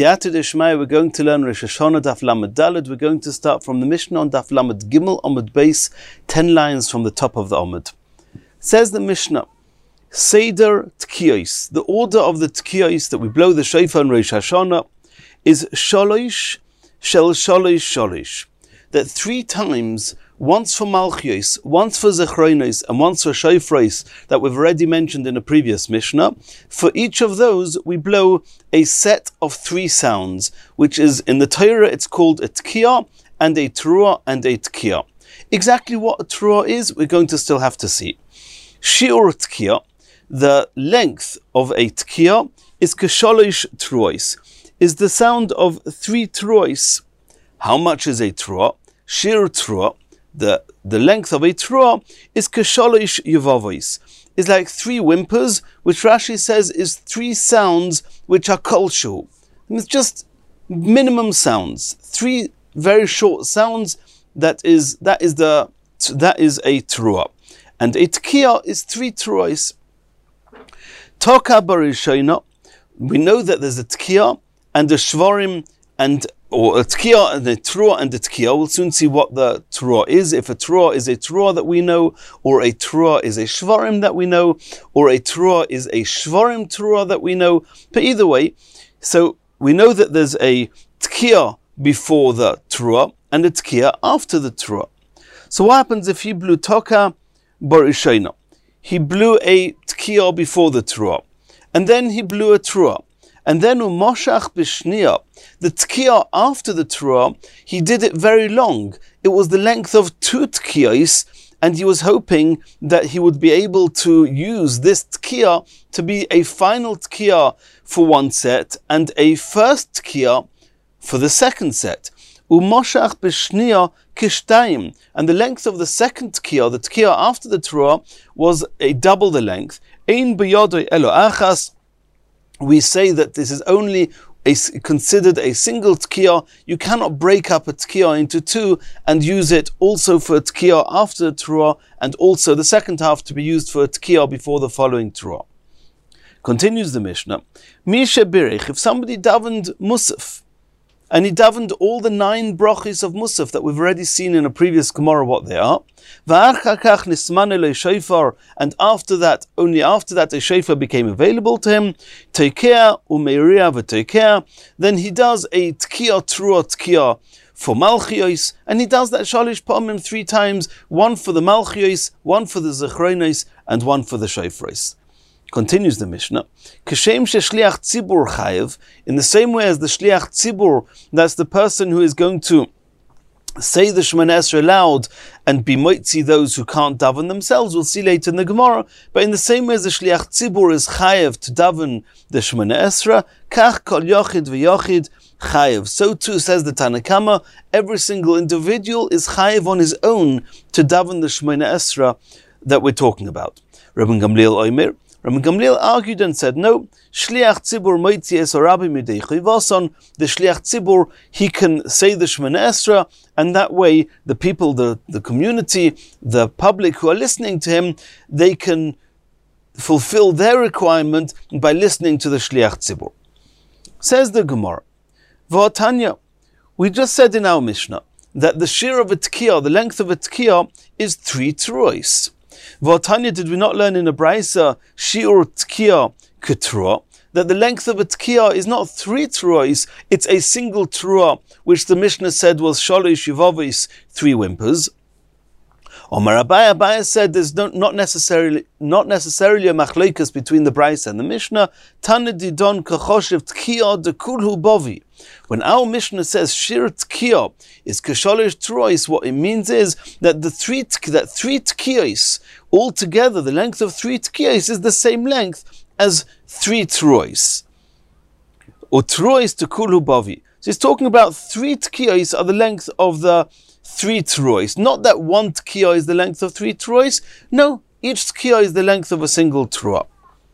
B'siyata Deshmaya, we're going to learn Rosh Hashanah Daf Lamed Daled. We're going to start from the Mishnah on Daf Lamed Gimel Amud Beis, 10 lines from the top of the Amud. Says the Mishnah, Seder Tkiyos, the order of the Tkiyos that we blow the shofar on Rosh Hashanah is Shalosh Shel Shalosh Shalosh. That 3 times, once for Malchios, once for Zechronos, and once for Shofros, that we've already mentioned in a previous Mishnah, for each of those we blow a set of 3 sounds, which is, in the Torah, it's called a Tkiyah, and a Teruah, and a Tkiyah. Exactly what a Teruah is, we're going to still have to see. Shiur Tkiyah, the length of a Tkiyah, is Keshalosh Teruos, is the sound of 3 Teruos. How much is a Teruah? Shir Teruah, the length of a Teruah is Keshalosh Yevavos, is like 3 whimpers, which Rashi says is 3 sounds which are kolshu. It's just minimum sounds, 3 very short sounds. That is a Teruah, and a Tkiyah is 3 Teruos. Toka Barishayna, we know that there's a Tkiyah and a Shvarim or a Tkiyah and a Teruah and a Tkiyah. We'll soon see what the Teruah is. If a Teruah is a Teruah that we know, or a Teruah is a Shvarim that we know, or a Teruah is a Shvarim Teruah that we know. But either way, so we know that there's a Tkiyah before the Teruah and a Tkiyah after the Teruah. So what happens if he blew Toka Barishayna? He blew a Tkiyah before the Teruah, and then he blew a Teruah. And then Umoshach B'Shniya, the Tkiyah after the Teruah, he did it very long. It was the length of 2 Tkiyahs, and he was hoping that he would be able to use this Tkiyah to be a final Tkiyah for 1 set, and a first Tkiyah for the 2nd set. Umoshach B'Shniya Kishtayim, and the length of the 2nd Tkiyah, the Tkiyah after the Teruah, was a double the length. Ein B'Yodoi Elo Achas. We say that this is only considered a single Tkiyah. You cannot break up a Tkiyah into 2 and use it also for a Tkiyah after the Teruah, and also the 2nd half to be used for a Tkiyah before the following Teruah. Continues the Mishnah. Misha Birich, if somebody davened Musaf, and he davened all the 9 brachis of Musaf that we've already seen in a previous Gemara what they are, and after that, only after that, a shofar became available to him, then he does a Tkiyah Teruah Tkiyah for Malchios, and he does that Shalish Pa'amim 3 times, 1 for the Malchios, 1 for the Zechronos, and 1 for the Shofros. Continues the Mishnah, Kashem sheshliach tzibur chayev, in the same way as the shliach tzibur, that's the person who is going to say the Shemona Esrei aloud and be moitzi those who can't daven themselves. We'll see later in the Gemara. But in the same way as the shliach tzibur is chayev to daven the Shemona Esrei, kach kol yochid v'yochid chayev. So too says the Tanna Kama, every single individual is chayev on his own to daven the Shemona Esrei that we're talking about. Rabbi Gamliel Omer, Rabbi Gamliel argued and said, no, Shliach Tzibur Moitzi Es Rabbi Midei Chayvason, the Shliach Tzibur, he can say the Shemona Esrei, and that way the people, the community, the public who are listening to him, they can fulfill their requirement by listening to the Shliach Tzibur. Says the Gemara, V'atanya, we just said in our Mishnah that the shir of a Tkiyah, the length of a Tkiyah, is 3 Teruos. V'atanya, did we not learn in a Braisa, Shiur Tkiyah Keteruah, that the length of a Tkiyah is not 3 Teruos, it's a single Teruah, which the Mishnah said was Shalosh Yevavos, 3 whimpers. Omar Abaye said there's not necessarily a machlokas between the Braisa and the Mishnah. Tana didon kachoshev Tkiyah de kulhu bovi. When our Mishnah says Shir Tkiyah is Keshalosh Teruos, what it means is that 3 Tkiyos altogether, the length of 3 Tkiyos is the same length as 3 Teruos. Or Teruos to kulhu bovi. So he's talking about 3 Tkiyos are the length of the 3 Teruos. Not that 1 Tkiyah is the length of 3 Teruos. No, each Tkiyah is the length of a single Teruah.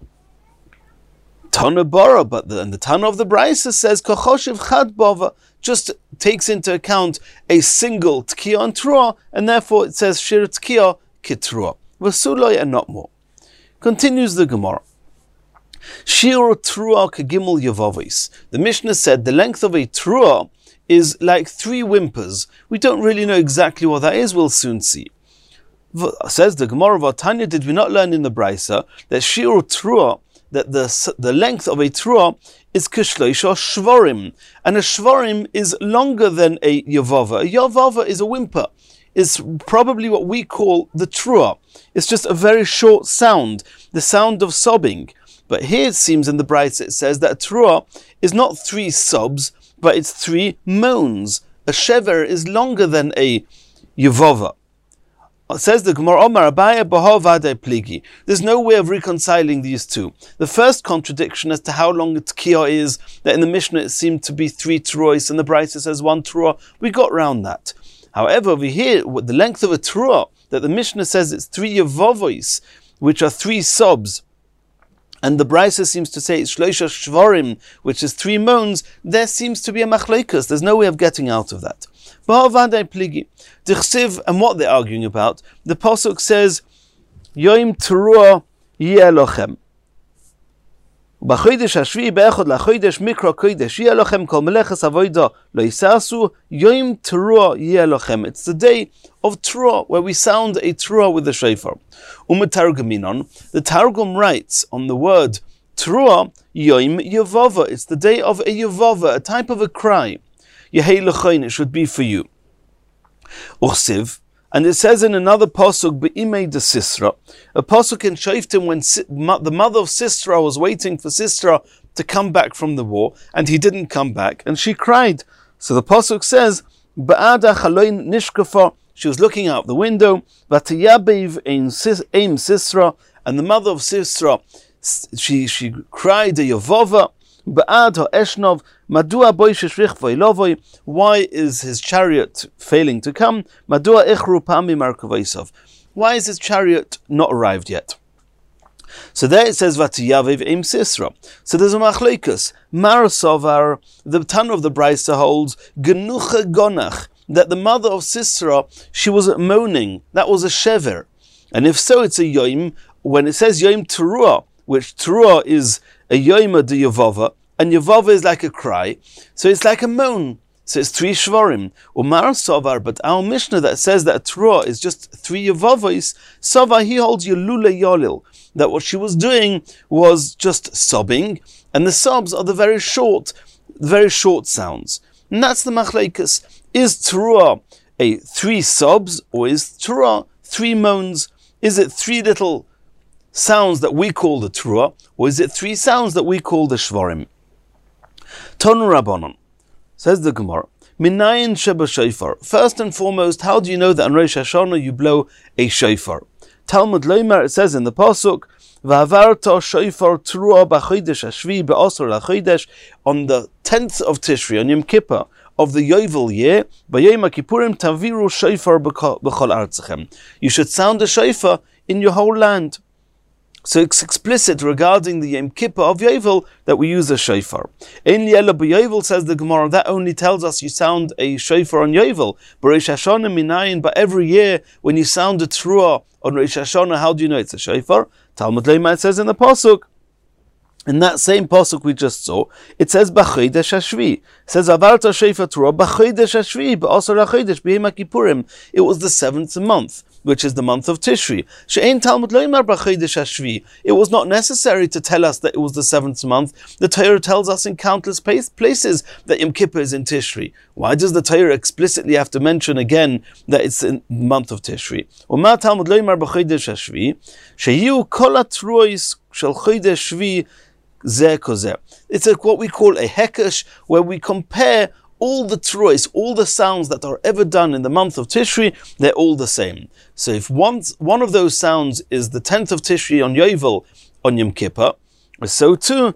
Tana Bara, but the Tana of the Braisa says Kachoshev Chad Bava, just takes into account a single Tkiyah and Teruah, and therefore it says Shir Tkiyah Keteruah. V'suloi, and not more. Continues the Gemara. Shir Trua Kagimel Yavavis. The Mishnah said the length of a Trua is like 3 whimpers. We don't really know exactly what that is, we'll soon see. Says the Gemara of Tanya, did we not learn in the Brisa that Shir Trua, that the length of a Trua is Kishleisha Shvarim, and a Shvarim is longer than a Yavava. A Yavava is a whimper. It's probably what we call the Trua. It's just a very short sound, the sound of sobbing. But here it seems in the Brisa it says that a Trua is not 3 sobs, but it's 3 moans. A shever is longer than a yavova. Says the Gemara, Omar Abaya Baha Vadei Pligi. There's no way of reconciling these two. The first contradiction as to how long a tkiya is, that in the Mishnah it seemed to be 3 truos, and the Brisa says 1 trua. We got round that. However, over here, with the length of a trua, that the Mishnah says it's 3 yavovois, which are 3 sobs, and the Brisa seems to say it's shloisha shvarim, which is 3 moans, there seems to be a machlokes. There's no way of getting out of that. And what they're arguing about, the Pasuk says, Yoim Teruah Yeh Lochem. B'chodesh hashvi'i be'echad lachodesh mikra kodesh Yeh Lochem kol meleches avoda lo yisasu Yoim Teruah Yeh Lochem. It's the day of Teruah, where we sound a Teruah with the shofar. Umetargaminon, the Targum writes on the word Teruah, Yoim Yavava. It's the day of a Yavava, a type of a cry. Yehei lechoin, it should be for you. Uchsiv, and it says in another pasuk, Be'imei de Sisra, a pasuk in Shoftim when the mother of Sisra was waiting for Sisra to come back from the war, and he didn't come back, and she cried. So the pasuk says, Ba'ada chaloin nishkafa, she was looking out the window, V'tayabev ein Sisra, and the mother of Sisra, she cried a Yavova, Ba'ad ha'eshnov, Madua boishish richvoi lovoi, why is his chariot failing to come? Madua ichru pami markavaisov, why is his chariot not arrived yet? So there it says Vatiyavev im Sisra. So there's a machlokes. Marasovar, the Tanna of the Brisa holds Genucha Gonach, that the mother of Sisra, she was moaning. That was a shever, and if so, it's a yoim. When it says yoim teruah, which teruah is a yoima de yavava, and yavava is like a cry, so it's like a moan. So it's 3 shvarim. Umar Sovar, but our Mishnah that says that a teruah is just 3 yavavos, Sovar, he holds Yelula Yolil, that what she was doing was just sobbing, and the sobs are the very short sounds. And that's the machlekes. Is teruah a 3 sobs, or is teruah 3 moans? Is it 3 little sounds that we call the teruah, or is it 3 sounds that we call the shvarim? Tonu Rabbanon, says the Gemara, Minayin sheba shofar. First and foremost, how do you know that on Rosh Hashanah you blow a shofar? Talmud Loimer, it says in the pasuk, V'avarta shofar teruah b'chodesh hashvi be'asar lachodesh, on the 10th of Tishri, on Yom Kippur of the Yovel year, b'yom Kippurim taviru shofar b'chol artzachem. You should sound a shofar in your whole land. So it's explicit regarding the Yom Kippur of Yovel that we use a shofar. In Yela b'Yovel, says the Gemara, that only tells us you sound a shofar on Yovel. But Rosh Hashanah minayin, but every year when you sound a teruah on Rosh Hashanah, how do you know it's a shofar? Talmud Leimah says in the pasuk, in that same pasuk we just saw, it says B'chodesh hashvi. It says Avarta shofar teruah B'chodesh hashvi b'asar hachodesh b'yom Kippurim. It was the 7th month, which is the month of Tishri. She'ein Talmud Loimer b'chodesh hashvi. It was not necessary to tell us that it was the 7th month. The Torah tells us in countless places that Yom Kippur is in Tishri. Why does the Torah explicitly have to mention again that it's in the month of Tishri? Uma Talmud Loimer b'chodesh hashvi shehiu kol hatruos shel chodesh shvi zeh kozeh. It's what we call a hekesh, where we compare all the truos, all the sounds that are ever done in the month of Tishri, they're all the same. So if one of those sounds is the 10th of Tishri on Yovel, on Yom Kippur, so too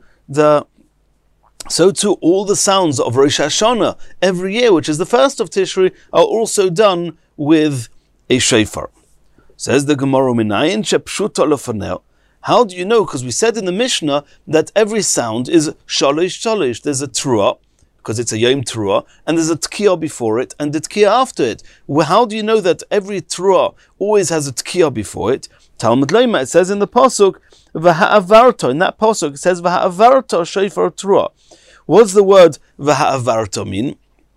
all the sounds of Rosh Hashanah every year, which is the 1st of Tishri, are also done with a shofar. Says the Gemara, Minayin shepshuta lefaneh. How do you know? Because we said in the Mishnah that every sound is shalosh shalosh. There's a teruah, because it's a Yom Teruah, and there's a Tkiyah before it, and the Tkiyah after it. Well, how do you know that every Teruah always has a Tkiyah before it? Talmud Leima, it says in the pasuk, v'ha'avarto, in that pasuk, it says, v'ha'avarto shofar truah. What's the word v'ha'avarto mean?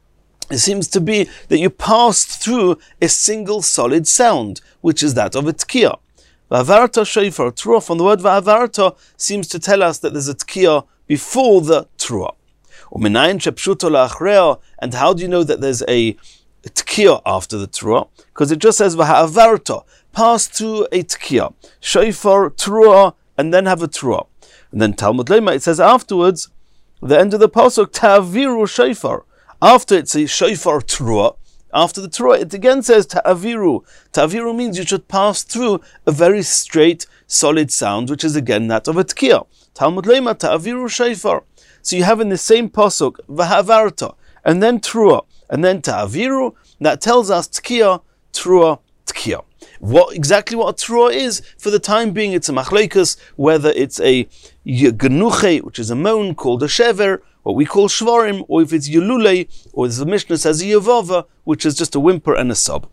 It seems to be that you passed through a single solid sound, which is that of a tkiyah. V'ha'avarto shofar truah, from the word v'ha'avarto, seems to tell us that there's a tkiyah before the truah. U'minayin shepshuto la'achreo, and how do you know that there's a tkiyah after the truah? Because it just says v'ha'avarto, pass through a tkiyah, shofar truah, and then have a truah. And then Talmud Leima, it says afterwards, the end of the pasuk, ta'aviru shofar. After it's a shofar truah, after the truah, it again says ta'aviru. Ta'aviru means you should pass through a very straight, solid sound, which is again that of a tkiyah. Talmud Leima, ta'aviru shofar. So you have in the same pasuk, v'ha'avarta, and then truah, and then ta'aviru. That tells us tkiyah, truah, tkiyah. What a truah is, for the time being, it's a machlekes, whether it's a genuche, which is a moan called a shever, what we call shvarim, or if it's yulule, or as the Mishnah says, a yavava, which is just a whimper and a sob.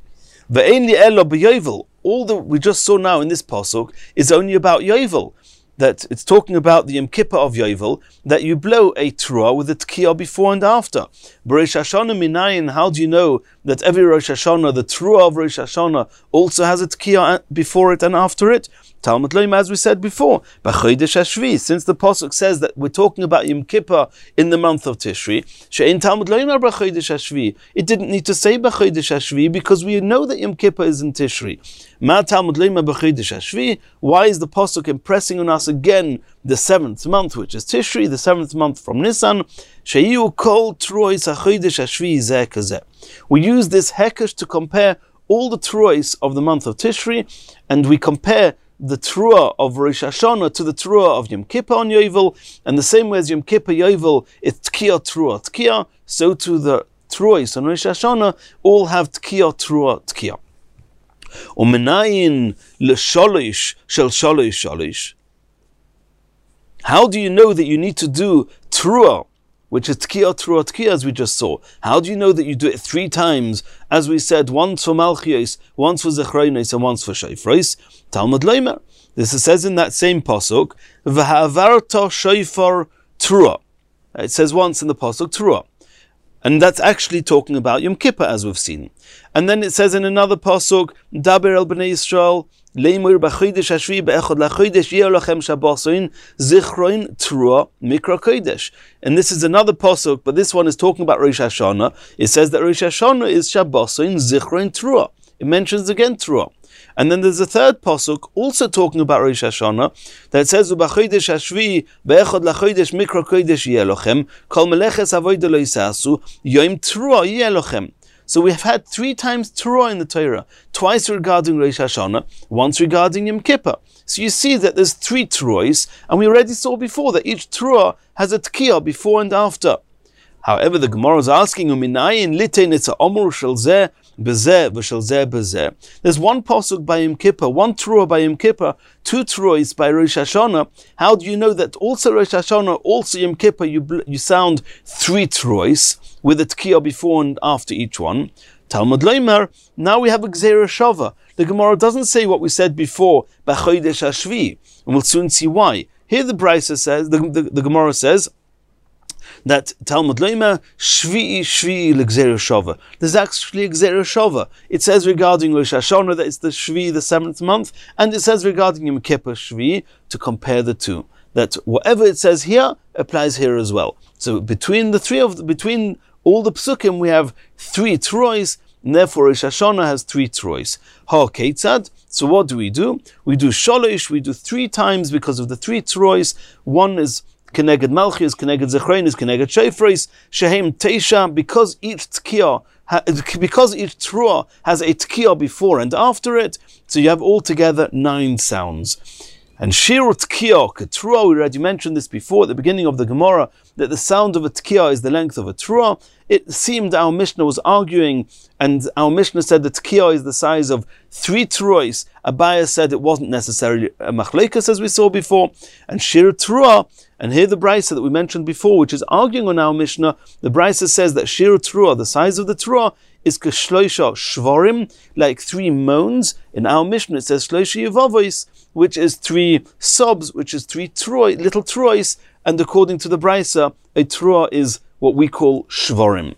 Ve'ein li elo b'yovel. All that we just saw now in this pasuk is only about yovel. That it's talking about the Yom Kippur of Yovel, that you blow a truah with a tkiyah before and after. Rosh Hashanah minayin, how do you know that every Rosh Hashanah, the truah of Rosh Hashanah, also has a tkiyah before it and after it? Talmud Leima, as we said before, B'chodesh Hashvi, since the pasuk says that we're talking about Yom Kippur in the month of Tishri, she'ein Talmud Leima B'chodesh Hashvi. It didn't need to say B'chodesh Hashvi because we know that Yom Kippur is in Tishri. Ma Talmud Leima B'chodesh Hashvi. Why is the pasuk impressing on us again the 7th month, which is Tishri, the 7th month from Nisan? She'yu kol truos hachodesh Hashvi zeh kazeh. We use this hekesh to compare all the truos of the month of Tishri, and we compare the truah of Rosh Hashanah to the truah of Yom Kippur on Yovel, and the same way as Yom Kippur Yovel is tkiyah truah tkiyah, so to the truahs on Rosh Hashanah all have tkiyah truah tkiyah. Umenayin l'sholish shel sholish sholish. How do you know that you need to do truah, which is tkiyah truah tkiyah, as we just saw? How do you know that you do it 3 times, as we said, once for malchiyos, once for zechronos, and once for shofros? Talmud Leimer. This says in that same pasuk, v'ha'avarta shofar truah. It says once in the pasuk truah, and that's actually talking about Yom Kippur, as we've seen. And then it says in another pasuk, daber el bnei Yisrael, leimur b'chodesh hashvi be'echad lachodesh yeh lachem shabasoin zichroin truah mikra kodesh. And this is another pasuk, but this one is talking about Rosh Hashanah. It says that Rosh Hashanah is shabasoin zichroin truah. It mentions again truah. And then there's a third pasuk also talking about Rosh Hashanah that says u'b'chodesh hashvi be'echad lachodesh mikra kodesh yeh lachem kol meleches avodah lo yisasu yom truah yeh lachem. So we have had 3 times truah in the Torah, twice regarding Rosh Hashanah, once regarding Yom Kippur. So you see that there's 3 truahs, and we already saw before that each truah has a tkiyah before and after. However, the Gemara is asking, Uminayin litein it's a omur shel zeh bezeh v'shel zeh bezeh. There's one pasuk by Yom Kippur, 1 truah by Yom Kippur, 2 truahs by Rosh Hashanah. How do you know that also Rosh Hashanah, also Yom Kippur, you sound 3 truahs with a tkiyah before and after each one? Talmud Leimer, now we have a Gzeira Shava. The Gemara doesn't say what we said before, B'chodesh Hashvi, and we'll soon see why. Here the Brisa says, the Gemara says, that Talmud Leimer, Shvi l'Gzeira Shava. There's actually a Gzeira Shava. It says regarding Rosh Hashanah that it's the Shvi, the 7th month, and it says regarding Yom Kippur Shvi, to compare the two. That whatever it says here applies here as well. So between all the psukim, we have 3 truahs, and therefore Rosh Hashanah has 3 truahs. Ha Ketzad. So what do? We do sholosh, we do 3 times because of the 3 truahs. One is Keneged Malchis, Keneged Zechronis, Keneged Shofros, Shehem Teisha, because each truah has a tkiyah before and after it, so you have altogether 9 sounds. And Shir Tkiyah Ketruah, we already mentioned this before at the beginning of the Gemara, that the sound of a tkiyah is the length of a truah. It seemed our Mishnah was arguing, and our Mishnah said that tkiyah is the size of 3 truahs. Abaya said it wasn't necessarily a machlekes, as we saw before. And Shir Truah, and here the Brisa that we mentioned before, which is arguing on our Mishnah, the Brisa says that Shir Truah, the size of the truah, is keshloisha shvorim, like 3 moans. In our Mishnah it says shloisha yevavos, which is 3 sobs, which is 3 little trois, and according to the Brisa, a trua is what we call shvorim.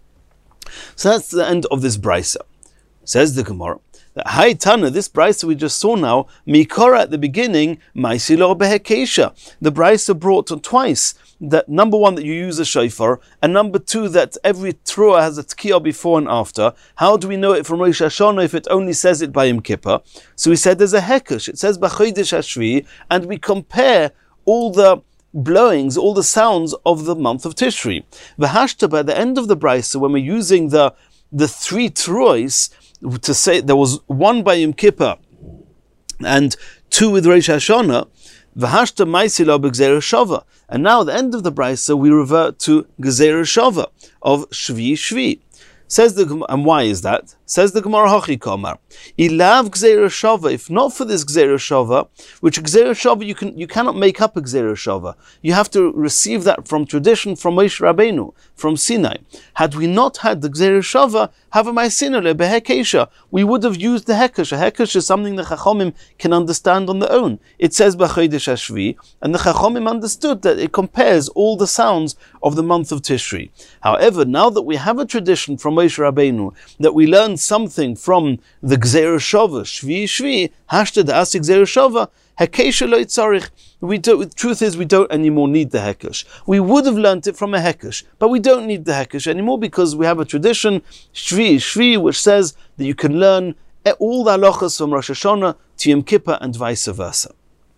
So that's the end of this Brisa. Says the Gemara, that Hai Tana, this Brisa we just saw now, Mikora at the beginning, Maisilo Behekesha. The Brisa brought twice that number 1 that you use a shofar, and number 2 that every trua has a tkiyah before and after. How do we know it from Rosh Hashanah if it only says it by Yom Kippur? So we said there's a hekesh. It says B'chodesh Hashvi, and we compare all the blowings, all the sounds of the month of Tishri. V'hashta, by the end of the Brisa, when we're using the 3 truos, to say there was 1 by Yom Kippur and 2 with Rosh Hashanah, V'hashta Maisila b'Gzeira Shava. And now at the end of the Brisa we revert to Gzeira Shava of Shvi Shvi. Says the Gemara, and why is that? Says the Gemara, Hachi Kamar, Ilav Gzeira Shava. If not for this Gzeira Shava, which Gzeira Shava you cannot make up a Gzeira Shava. You have to receive that from tradition from Moshe Rabbeinu, from Sinai. Had we not had the Gzeira Shava, Havamai Sinai Behekesha, we would have used the Hekesh. A Hekesh is something the Chachomim can understand on their own. It says B'chodesh Hashvi, and the Chachomim understood that it compares all the sounds of the month of Tishri. However, now that we have a tradition from Moshe Rabbeinu, that we learn something from the Gzeira Shava, Shvi Shvi, Hashta Da'asik Gzeira Shava, Hekesha lo yitzarich. The truth is we don't anymore need the Hekesh. We would have learnt it from a Hekesh, but we don't need the Hekesh anymore because we have a tradition, Shvi Shvi, which says that you can learn all the halachas from Rosh Hashanah to Yom Kippur and vice versa.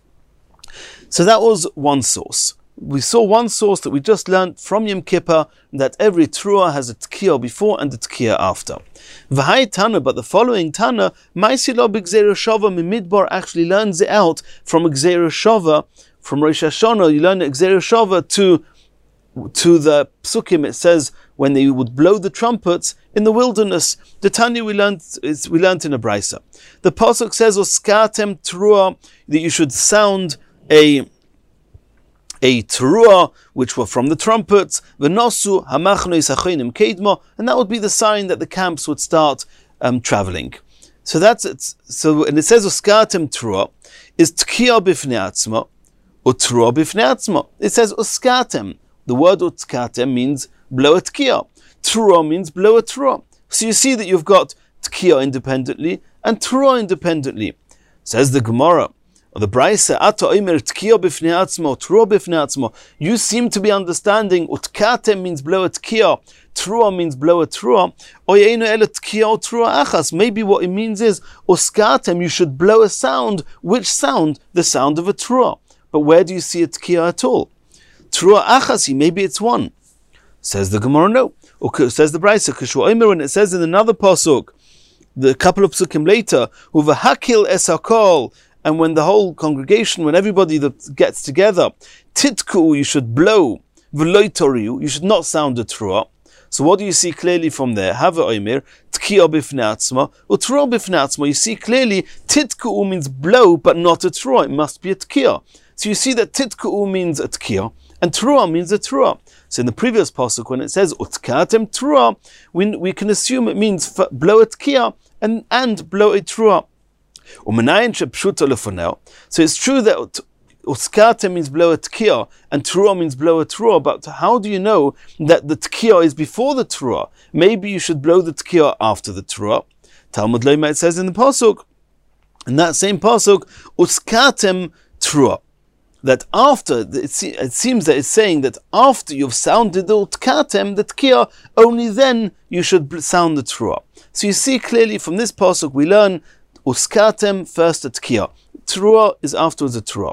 So that was one source. We saw one source that we just learned from Yom Kippur, that every trua has a tkiyah before and a tkiyah after. V'hai Tana, but the following Tana, Maisilo b'Gzeira Shava Mimidbar, actually learns it out from a Gzeira Shava, from Rosh Hashanah. You learn a Gzeira Shava to the Psukim. It says when they would blow the trumpets in the wilderness. The Tanya we learned in a Brisa. The pasuk says Oskatem trua, that you should sound a teruah, which were from the trumpets, v'nosu hamachnos hachonim kedma, and that would be the sign that the camps would start traveling. So that's it. So, and it says uskatem teruah is tkiyah b'fnei atzma, or teruah b'fnei atzma. It says uskatem. The word uskatem means blow a tkiyah. Teruah means blow a teruah. So you see that you've got tkiyah independently and teruah independently. Says the Gemara, or the Brisa, Ata Omer Tkiyah b'fnei atzmo, Teruah b'fnei atzmo. You seem to be understanding Utkatem means blow a tkiyah, Teruah means blow a teruah. Oyeinu ele tkiyah or teruah achas. Maybe what it means is Uskatem, you should blow a sound. Which sound? The sound of a teruah. But where do you see a tkiyah at all? Teruah achasi, maybe it's one. Says the Gemara, no. Or says the Brisa, Kishwa Omer, when it says in another pasuk, the couple of psukim later, Uvahakil esakol, and when the whole congregation, when everybody that gets together, titku, you should blow, v'loitoriu, you should not sound a teruah. So what do you see clearly from there? Hava omer, tkiyah b'fnei atzma, or teruah b'fnei atzma. You see clearly, titku means blow, but not a teruah. It must be a tkiyah. So you see that titku means a tkiyah, and teruah means a teruah. So in the previous pasuk, when it says utkatem teruah, we can assume it means blow a tkiyah and blow a teruah. So it's true that uskate means blow a tkiyah and teruah means blow a teruah, but how do you know that the tkiyah is before the teruah? Maybe you should blow the tkiyah after the teruah. Talmud Leima, it says in the pasuk, in that same pasuk, uskatem teruah, that after, it seems that it's saying that after you've sounded the utkatem, the tkiyah, only then you should sound the teruah. So you see clearly from this pasuk we learn uskatem first a tkiyah. Teruah is afterwards a teruah.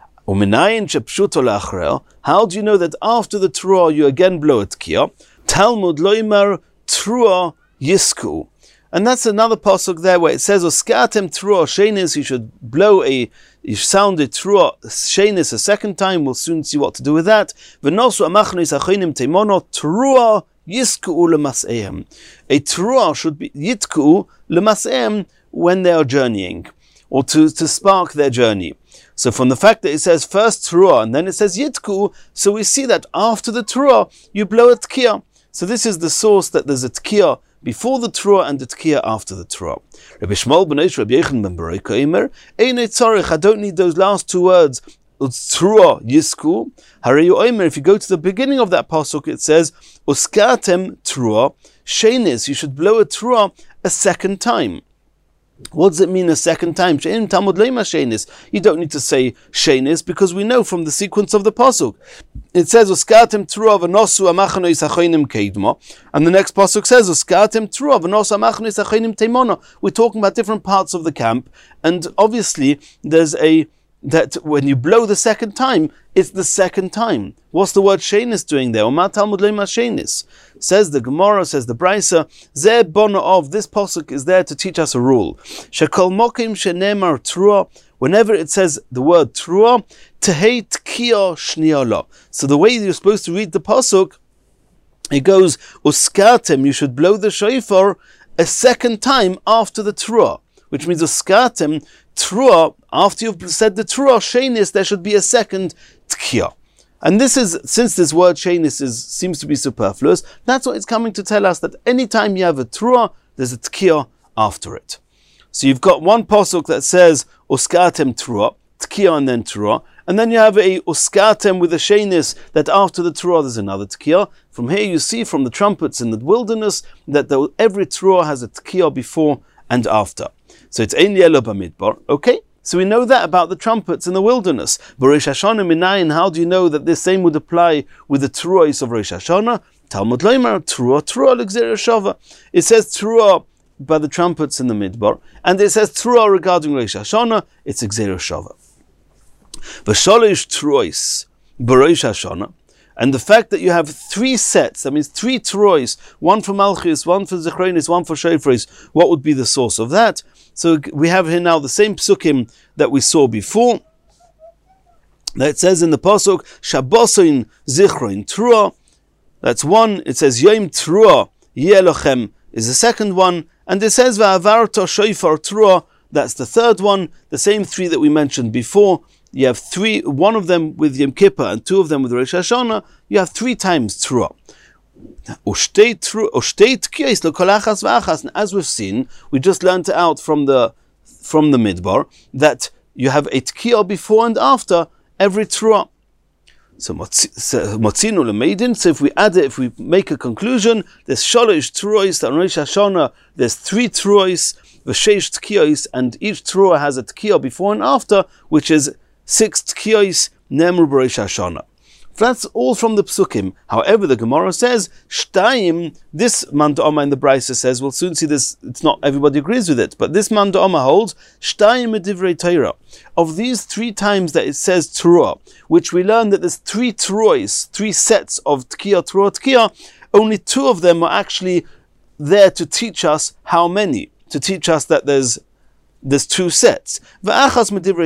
How do you know that after the teruah you again blow a tkiyah? Talmud loimar teruah yisku. And that's another pasuk there where it says uskatem teruah shenis, you should you sound a teruah shenis a second time. We'll soon see what to do with that. V'nosu amachnos hachonim teimono teruah yisku lemas'ehem. A teruah should be yitku lemas'ehem, when they are journeying, or to spark their journey. So from the fact that it says first teruah and then it says yitku, so we see that after the teruah you blow a tkiyah. So this is the source that there's a tkiyah before the Teruah and the Tkiya after the Teruah. Rabbi Shmuel ben Eish, Rabbi Yechon ben Beroka Eimer, Einei tzarich, I don't need those last two words, Teruah Yisku. Harayu Eimer, if you go to the beginning of that pasuk, it says, Uskatem Teruah Shenis, you should blow a Teruah a second time. What does it mean a second time? You don't need to say shenis because we know from the sequence of the pasuk. It says Uskatem Teruah v'nosu amachanois hachonim keidma, and the next pasuk says Uskatem Teruah v'nosu amachanois hachonim teimona. We're talking about different parts of the camp, and obviously there's that when you blow the second time, it's the second time. What's the word shenis doing there? Shenis. Says the Gemara, says the Brisa, Zeh bona of, this pasuk is there to teach us a rule. Shekol mokim shenemar Teruah, whenever it says the word Teruah, tehei tkiya shniala. So the way you're supposed to read the pasuk, it goes, Uskatem, you should blow the shofar a second time after the Teruah, which means Uskatem, Teruah, after you've said the Teruah, shenis, there should be a second tkiya. And this is, since this word shenis seems to be superfluous, that's what it's coming to tell us, that anytime you have a Teruah, there's a tkiya after it. So you've got one pasuk that says Uskatem Teruah, tkiya and then Teruah, and then you have a Uskatem with a shenis, that after the Teruah there's another tkiya. From here you see from the trumpets in the wilderness that every Teruah has a tkiya before and after. So it's Ein Yelo Bamidbar, okay? So we know that about the trumpets in the wilderness. But Rosh Hashanah Minayin, how do you know that this same would apply with the Teruahs of Rosh Hashanah? Talmud Loimar, Teruah l'Gzeira Shava. It says Teruah by the trumpets in the Midbar, and it says Teruah regarding Rosh Hashanah, it's Gzeira Shava. V'shalish Teruahs b'Rosh Hashanah, and the fact that you have three sets, that means three Teruahs, one for Malchus, one for Zechronis, one for Shofros, what would be the source of that? So we have here now the same psukim that we saw before. That says in the pasuk, Shabbosin Zichron Teruah. That's one. It says Yom Teruah Yelochem is the second one, and it says Va'avarta Shofar Teruah. That's the third one. The same three that we mentioned before. You have three, one of them with Yom Kippur and two of them with Rosh Hashanah. You have three times Teruah. And as we've seen, we just learned it out from the Midbar that you have a Tkiya before and after every Teruah. So Motzinu L'meidin. So if we add it, if we make a conclusion, there's Shalosh Teruahs on Rosh Hashanah. There's three Teruahs, V'sheish Tkiyos, and each Teruah has a Tkiya before and after, which is 6 Tkiyos Nemru B'Rosh Hashanah. That's all from the Psukim. However, the Gemara says, Shtayim, this Man Da'oma in the Brisa says, we'll soon see this, it's not everybody agrees with it, but this Man Da'oma holds, Shtayim Medivrei Torah. Of these three times that it says Teruah, which we learn that there's three Teruahs, three sets of Tkiya, Teruah, only two of them are actually there to teach us how many, to teach us that there's two sets. However,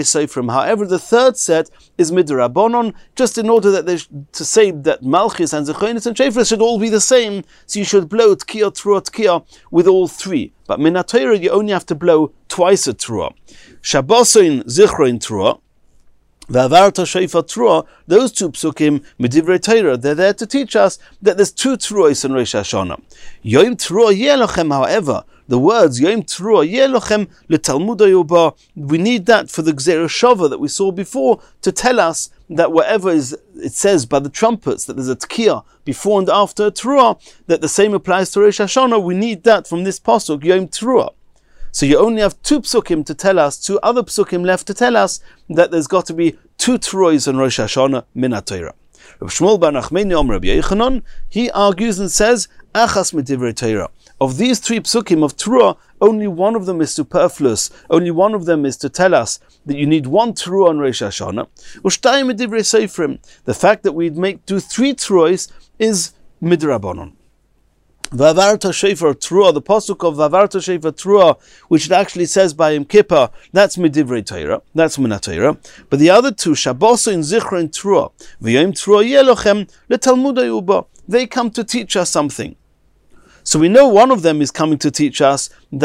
the third set is midrabanon, just in order that to say that Malchus and Zechonis and Shofros should all be the same, so you should blow Tkiya, Teruah with all three. But Min HaTorah, you only have to blow twice a Teruah. Shabbosin Zichron Teruah, Va'avarta Shofar Teruah, those two psukim, Medivrei Torah, they're there to teach us that there's two Teruahs in Rosh Hashanah. Yom Teruah Yelochem, however, the words Yom Teruah Yelochem leTalmud Yobah, we need that for the Gzeira Shava that we saw before to tell us that whatever it says by the trumpets that there's a Tkiya before and after a Teruah, that the same applies to Rosh Hashanah. We need that from this pasuk Yom Teruah. So you only have two psukim to tell us, two other psukim left to tell us that there's got to be two Teruahs in Rosh Hashanah Min HaTorah. Rabbi Shmuel bar Nachmani Rabbi Yochanan, he argues and says, Achas Medivrei Torah. Of these three psukim of Teruah, only one of them is superfluous. Only one of them is to tell us that you need one Teruah on Rosh Hashanah. Ushtayim Medivrei Seifrim. The fact that we do three Teruahs is midrabanon. Va'avarta Shofar Teruah, the pasuk of Va'avarta Shofar Teruah, which it actually says by Yom Kippur, that's Medivrei Torah, that's Min HaTorah. But the other two, Shabbosin Zichron Teruah, V'yom Teruah Yelochem leTalmud Yobah, they come to teach us something. So we know one of them is coming to teach us that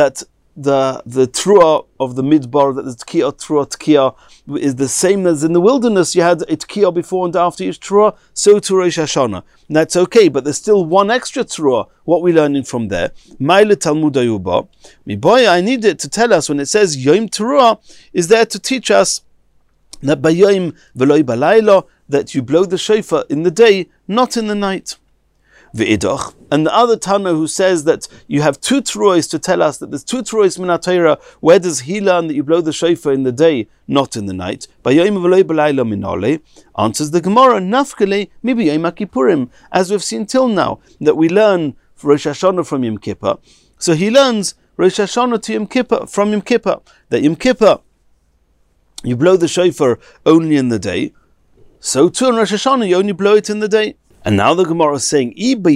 the Truah of the Midbar, that the Tkiah, Truah, Tkiah, is the same as in the wilderness. You had a Tkiah before and after each Truah, so to Rosh Hashanah. And that's okay, but there's still one extra Truah. What are we learning from there? Maile Talmud Ayuba. I need it to tell us when it says Yom Truah is there to teach us that Bayom V'loi Balayla, that you blow the shofar in the day, not in the night. V'idach, and the other Tana who says that you have two Truos to tell us that there's two Truos min HaTorah, where does he learn that you blow the shofar in the day, not in the night? Bayom v'loi balayla minale, answers the Gemara, nafkele mi b'yom HaKippurim, as we've seen till now, that we learn Rosh Hashanah from Yom Kippur. So he learns Rosh Hashanah to Yom Kippur, from Yom Kippur, that Yom Kippur, you blow the shofar only in the day, so too in Rosh Hashanah you only blow it in the day. And now the Gemara is saying,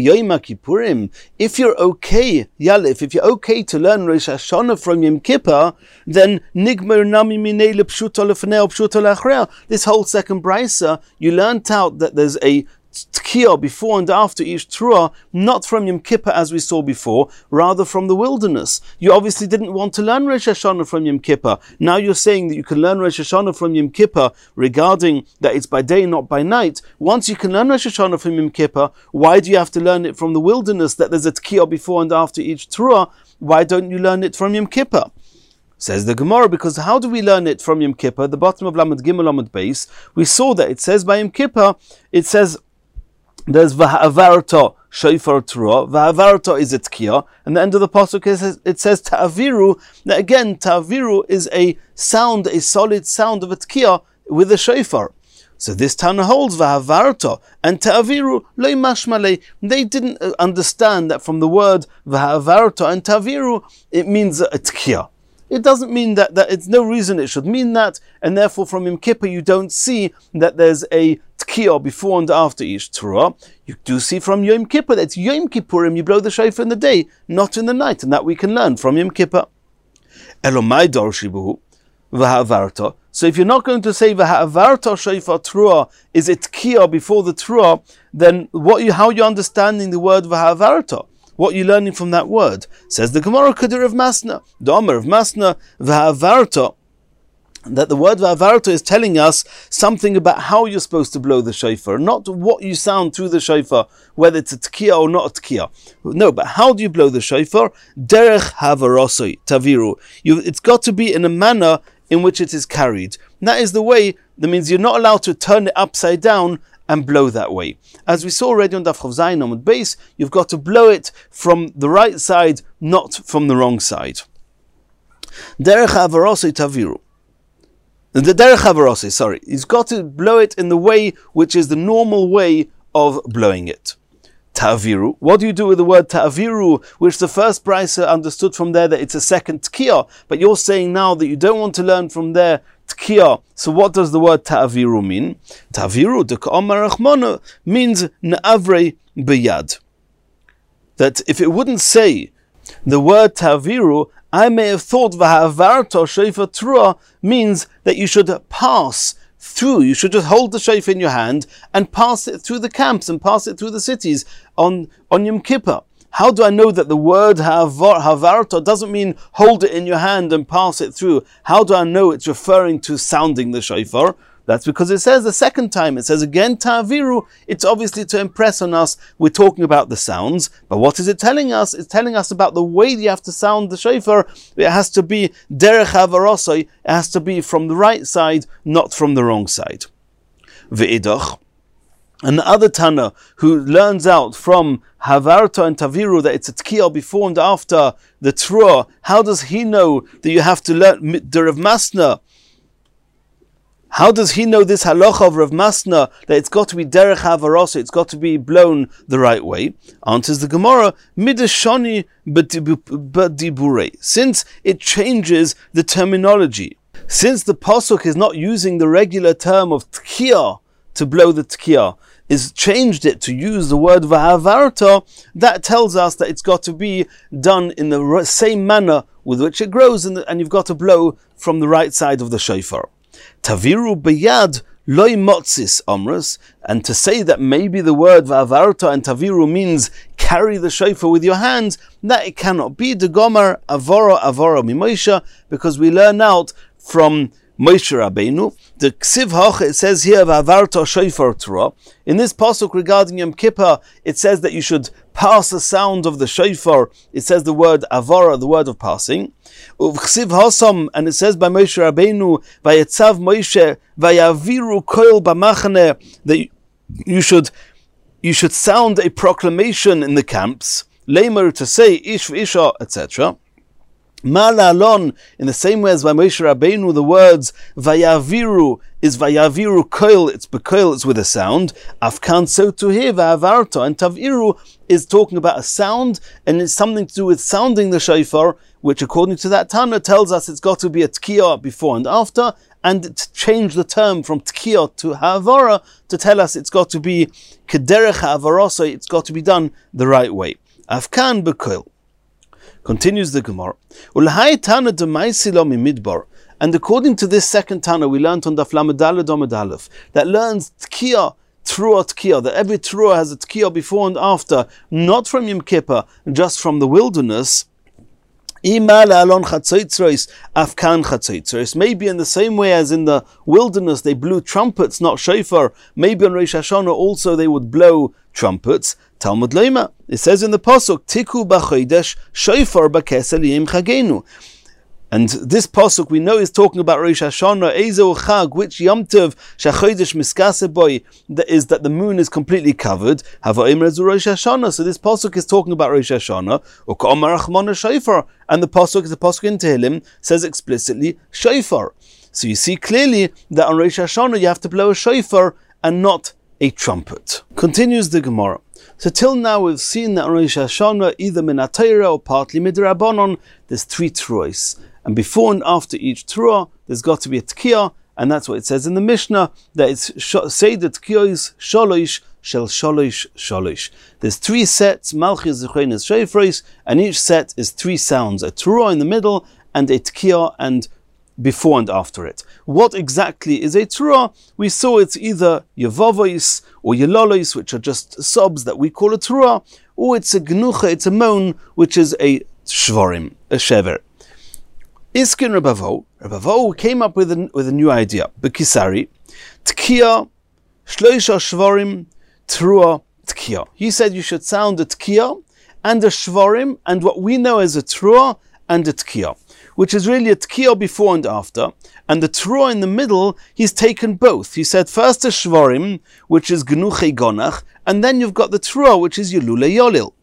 if you're okay, Yalif, if you're okay to learn Rosh Hashanah from Yom Kippur, then Nigmer Nami Minei L'Pshuto L'Fnei Pshuto L'Achrea. This whole second brisa, you learnt out that there's a Tkiah before and after each Truah, not from Yom Kippur as we saw before, rather from the wilderness. You obviously didn't want to learn Rosh Hashanah from Yom Kippur. Now you're saying that you can learn Rosh Hashanah from Yom Kippur regarding that it's by day, not by night. Once you can learn Rosh Hashanah from Yom Kippur, why do you have to learn it from the wilderness, that there's a Tkiah before and after each Truah? Why don't you learn it from Yom Kippur? Says the Gemara, because how do we learn it from Yom Kippur? The bottom of Lamed Gimel Lamed Beis, we saw that it says by Yom Kippur, it says there's V'ha'avarta shofar Truah. V'ha'avarta is a Tkiah, and the end of the pasuk it says Ta'aviru. Now again, Ta'aviru is a sound, a solid sound of a Tkiah with a shofar. So this Tana holds V'ha'avarta and Ta'aviru loy mashmalei. They didn't understand that from the word V'ha'avarta and Ta'aviru it means a Tkiah. It doesn't mean that it's no reason it should mean that, and therefore from Yom Kippur you don't see that there's a Tkiah before and after each Truah. You do see from Yom Kippur that it's Yom Kippurim, you blow the shofar in the day, not in the night, and that we can learn from Yom Kippur. Elomai dorshibuhu v'ha'avarta. So if you're not going to say v'ha'avarta shofar Truah is a Tkiah before the Truah, then how are you understanding the word v'ha'avarta? What are you learning from that word? Says the Gemara, Kedir of Masna, the Omer of Masna, V'ha'avarta, that the word V'ha'avarta is telling us something about how you're supposed to blow the shofar, not what you sound through the shofar, whether it's a Tkiah or not a Tkiah. No, but how do you blow the shofar? Derech havarosoi, taviru. It's got to be in a manner in which it is carried. And that is the way, that means you're not allowed to turn it upside down and blow that way. As we saw already on Daf Chav Zayin on the base, you've got to blow it from the right side, not from the wrong side. Derech havarosei taviru. The derech havarosei, sorry. He's got to blow it in the way which is the normal way of blowing it. Ta'aviru. What do you do with the word ta'aviru, which the first brisa understood from there that it's a second Tkiah, but you're saying now that you don't want to learn from there Tkiah. So what does the word ta'aviru mean? Ta'aviru, de ka'amar rachmana, means na'avrei b'yad. That if it wouldn't say the word ta'aviru, I may have thought v'ha'avarta shofar Truah means that you should pass through, you should just hold the shofar in your hand and pass it through the camps and pass it through the cities on Yom Kippur. How do I know that the word havarta doesn't mean hold it in your hand and pass it through? How do I know it's referring to sounding the shofar? That's because it says the second time, it says again ta'aviru. It's obviously to impress on us, we're talking about the sounds, but what is it telling us? It's telling us about the way you have to sound the shofar. It has to be derech havarosai, it has to be from the right side, not from the wrong side. Ve'idach. And the other Tana who learns out from Havarta and Taviru that it's a Tkiah before and after the Truah, how does he know that you have to learn the Rav Masna? How does he know this halacha of Rav Masna that it's got to be derech havarosei, it's got to be blown the right way? Answers the Gemara, midashoni b'diburei, since it changes the terminology. Since the pasuk is not using the regular term of Tkiah to blow the Tkiah, is changed it to use the word v'havarta, that tells us that it's got to be done in the same manner with which it grows, and you've got to blow from the right side of the shofar. Taviru b'yad loy motzis omras, and to say that maybe the word v'havarta and taviru means carry the shofar with your hands, that it cannot be. The Gomer Avora mi Moshe, because we learn out from Moshe Rabbeinu. The Ksiv Hoch, it says here, V'avarta shofar Torah. In this pasuk regarding Yom Kippur, it says that you should pass the sound of the shofar. It says the word Avara, the word of passing. Ksiv Hosam, and it says by Moshe Rabbeinu, Vayetzav Moshe, Vayaviru koil b'machane, that you should sound a proclamation in the camps, Leimer, to say Ish v'Isha, etc. Malalon, in the same way as by Moshe Rabbeinu, the words Vayaviru is Vayaviru koil, it's bekoil, it's with a sound. Afkan, so to here, Vayavarta, and Taviru is talking about a sound, and it's something to do with sounding the shofar, which according to that Tana tells us it's got to be a tkiyah before and after, and to change the term from tkiyah to havara to tell us it's got to be kederech havara, so it's got to be done the right way. Afkan bekoil. Continues the Gemara. And according to this second Tana, we learned on Daf Lamed Daled Amud Aleph, that learns tkiyah, Truah tkiyah, that every Truah has a tkiyah before and after, not from Yom Kippur, just from the wilderness. Maybe in the same way as in the wilderness they blew trumpets, not shofar, maybe on Rosh Hashanah also they would blow trumpets. Talmud Leima, it says in the pasuk, Tiku b'chodesh shofar b'kesel yom chagenu. And this pasuk we know is talking about Rosh Hashanah, Ezo Chag, which Yom Tov shachodesh miskase boy, that is that the moon is completely covered. Hava imrezu Rosh Hashanah. So this pasuk is talking about Rosh Hashanah. U'ka'omar achmona shofar, and the pasuk in Tehillim says explicitly shofar. So you see clearly that on Rosh Hashanah you have to blow a shofar and not a trumpet. Continues the Gemara. So till now we've seen that on Rosh Hashanah, either min HaTorah or partly midrabanon, there's 3 truos. And before and after each truah, there's got to be a tkiyah, and that's what it says in the Mishnah, that it's say the tkiyos sholosh shel sholosh sholosh. There's 3 sets, malchus, zechrenes, shofros, and each set is 3 sounds, a truah in the middle, and a tkiyah, and before and after it. What exactly is a truah? We saw it's either yevavos or yelolois, which are just sobs that we call a truah, or it's a gnucha, it's a moan, which is a shvarim, a shever. Iskin Rabavo came up with a new idea. Bekisari, tkiyah, shloisha shvarim, truah, tkiyah. He said you should sound a tkiyah and a shvarim, and what we know as a truah and a tkiyah, which is really a tkiyah before and after, and the truah in the middle, he's taken both. He said first a shvarim, which is gnuchei gonach, and then you've got the truah, which is yelule yolil.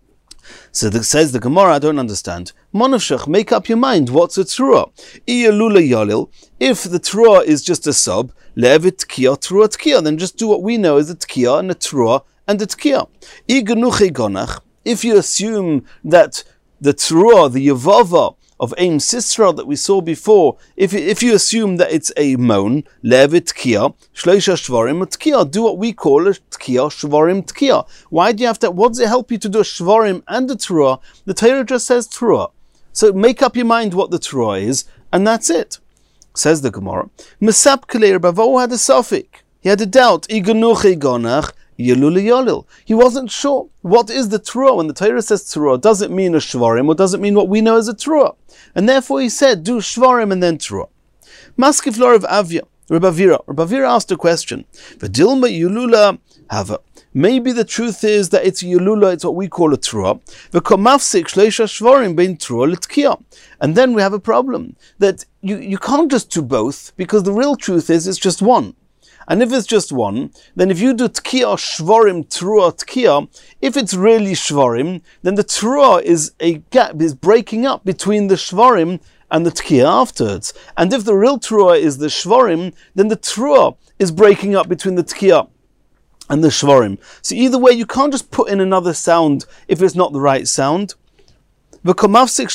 So says the Gemara, I don't understand. Monashach, make up your mind, what's a truah? Iyelule yolil, if the truah is just a sub, levit tkiyah, truah tkiyah, then just do what we know as a tkiyah and a truah and a tkiyah. Ignuchei gonach, if you assume that the truah, the yavava of Aim Sisra that we saw before, if you assume that it's a moan, levit tkiyah, shloisha shvarim tkiyah, do what we call a tkiyah, shvarim tkiyah. Why do you have to, what does it help you to do a shvarim and a truah? The Torah just says truah. So make up your mind what the truah is, and that's it. Says the Gemara. Mesap Kaleir Bavo had a suffix. He had a doubt. Iganuchi gonach, yelule yolil. He wasn't sure. What is the truah? When the Torah says truah, does it mean a shvarim, or does it mean what we know as a truah? And therefore he said, do shvarim and then truah. Maskif Lor of Avya, Rabavira. Rabavira asked a question. V'dilma yulula hava. Maybe the truth is that it's yulula, it's what we call a truah. V'komafsik shleisha shvarim bein truah l'tkiyah. And then we have a problem, that you can't just do both, because the real truth is it's just one. And if it's just one, then if you do tkiyah shvarim truah tkiyah, if it's really shvarim, then the truah is a gap, is breaking up between the shvarim and the tkiyah afterwards. And if the real truah is the shvarim, then the truah is breaking up between the tkiyah and the shvarim. So either way, you can't just put in another sound if it's not the right sound. Because if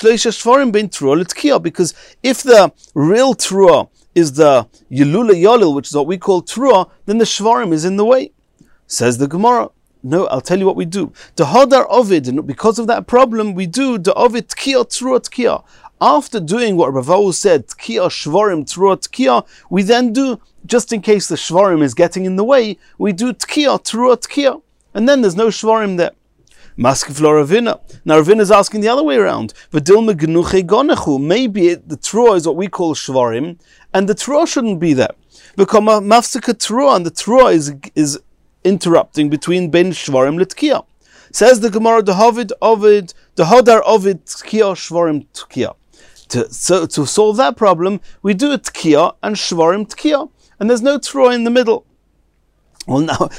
the real truah is the yelule yolil, which is what we call truah, then the shvarim is in the way. Says the Gemara. No, I'll tell you what we do. The hodar ovid, and because of that problem, we do the ovid tkiyah truah tkiyah. After doing what Ravahu said, tkiyah shvarim truah tkiyah, we then do, just in case the shvarim is getting in the way, we do tkiyah truah tkiyah, and then there's no shvarim there. Maskif lo Ravina. Now Ravina is asking the other way around. V'dilma gnuche gonechu. Maybe the Teruah is what we call shvarim, and the Teruah shouldn't be there. Because mafsika Teruah, and the Teruah is interrupting between ben shvarim l'tkiya. Says the Gemara, the Hodar Ovid tkiya shvarim tkiya. To solve that problem, we do a tkiya and shvarim tkiya, and there's no Teruah in the middle. Well, now,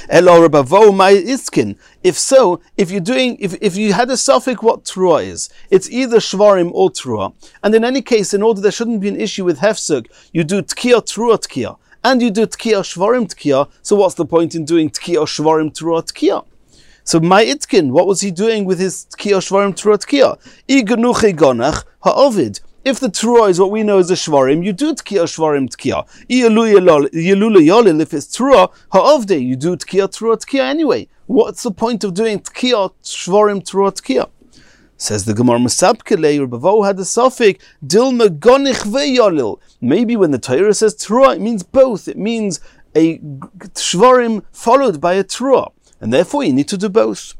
if so, if you had a suffix what Teruah is, it's either shvarim or Teruah. And in any case, in order there shouldn't be an issue with hefsek, you do tkiya Teruah tkiya, and you do tkiya shvarim tkiya. So what's the point in doing tkiya shvarim Teruah tkiya? So my itkin, what was he doing with his tkiya shvarim Teruah tkiya? Iganuche gonach ha'ovid. If the Teruah is what we know as a shvarim, you do tkiya shvarim tkiya. Yelula yolil, if it's Teruah ha'ovde, you do tkiya Teruah tkiya anyway. What's the point of doing tkiya shvarim Teruah tkiya? Says the Gemara, Mesabkelei, Rebavo had a suffix dilma gonich ve'yolil. Maybe when the Torah says Teruah, it means both. It means a shvarim followed by a Teruah, and therefore you need to do both.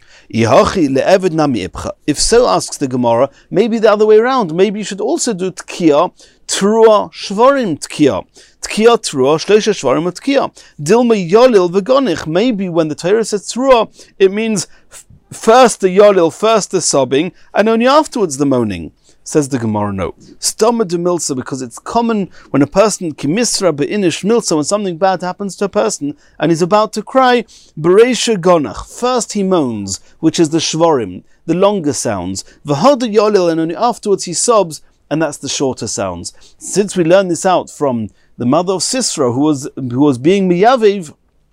If so, asks the Gemara, maybe the other way around. Maybe you should also do tkiya Teruah shvarim tkiya. Tkiya Teruah shloisha shvarim tkiya. Dilma yolil v'gonich. Maybe when the Torah says Teruah, it means first the yolil, first the sobbing, and only afterwards the moaning. Says the Gemara, no. Stoma de milsa, because it's common when a person kimisra be'inish milsa, when something bad happens to a person and he's about to cry, bereisha gonach. First he moans, which is the shvarim, the longer sounds. V'hoda yolil, and only afterwards he sobs, and that's the shorter sounds. Since we learn this out from the mother of Sisra, who was being miyaviv,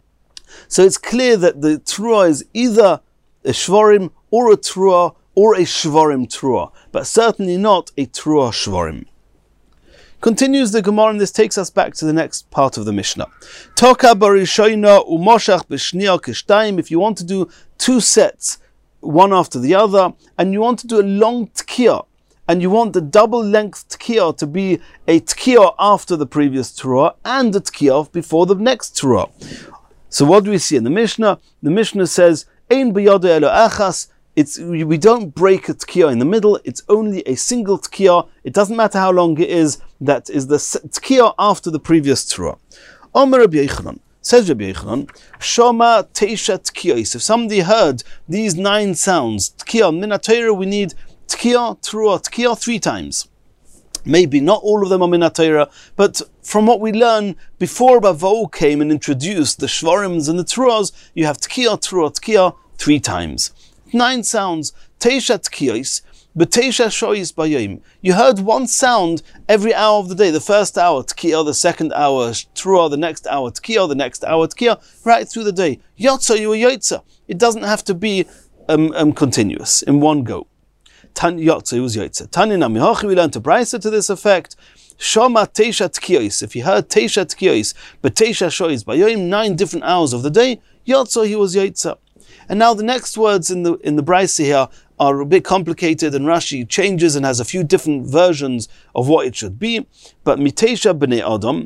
so it's clear that the Teruah is either a shvarim or a Teruah or a shvarim Teruah, but certainly not a Teruah shvarim. Continues the Gemara, and this takes us back to the next part of the Mishnah. Toka barishoina umoshach b'shniya kishtayim. If you want to do two sets, one after the other, and you want to do a long tkiya, and you want the double length tkiya to be a tkiya after the previous Teruah and a tkiya before the next Teruah. So what do we see in the Mishnah? The Mishnah says, Ein b'yado elo achas. We don't break a tkiya in the middle, it's only a single tkiya. It doesn't matter how long it is, that is the tkiya after the previous Teruah. Omer Rabbi Yochanan, says Rabbi Yochanan, Shoma teisha tkiyos. If somebody heard these 9 sounds, tkiya, min HaTorah, we need tkiya, Teruah, tkiya 3 times. Maybe not all of them are min HaTorah, but from what we learn, before Bavo came and introduced the shvarims and the Teruahs, you have tkiya, Teruah, tkiya 3 times. 9 sounds, teisha tkiyos, but teisha shoyis bayim. You heard one sound every hour of the day. The first hour tkiya, the second hour Teruah, the next hour tkiya, the next hour tkiya, right through the day. Yotza, you are yotza. It doesn't have to be continuous in one go. Tan yotza, was yotza. Tanina mihochi, we learned to Brisa to this effect. Shoma teisha tkiyos. If you heard teisha tkiyos, but teisha shoyis bayim, 9 different hours of the day, yotza, he was yotza. And now the next words in the Brisa here are a bit complicated, and Rashi changes and has a few different versions of what it should be. But Mitesha b'nei Adam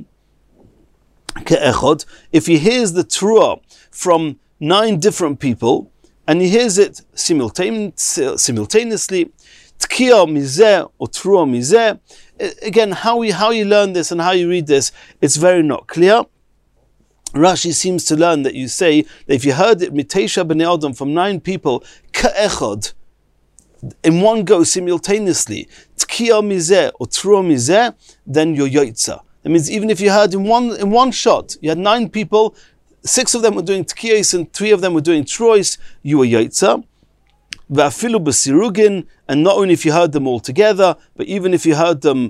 ke'echod, if he hears the Teruah from 9 different people, and he hears it simultaneously, Tkiya mizeh or Teruah mizeh, again, how you learn this and how you read this, it's very not clear. Rashi seems to learn that you say that if you heard it mitesha b'nei Adam from 9 people ka'echad in one go simultaneously, tkiya mizeh or Teruah mizeh, then you're yotza. That means even if you heard in one shot, you had 9 people, 6 of them were doing tkiyos and 3 of them were doing Teruahs, you were yotza. Va'afilu b'sirugin, and not only if you heard them all together, but even if you heard them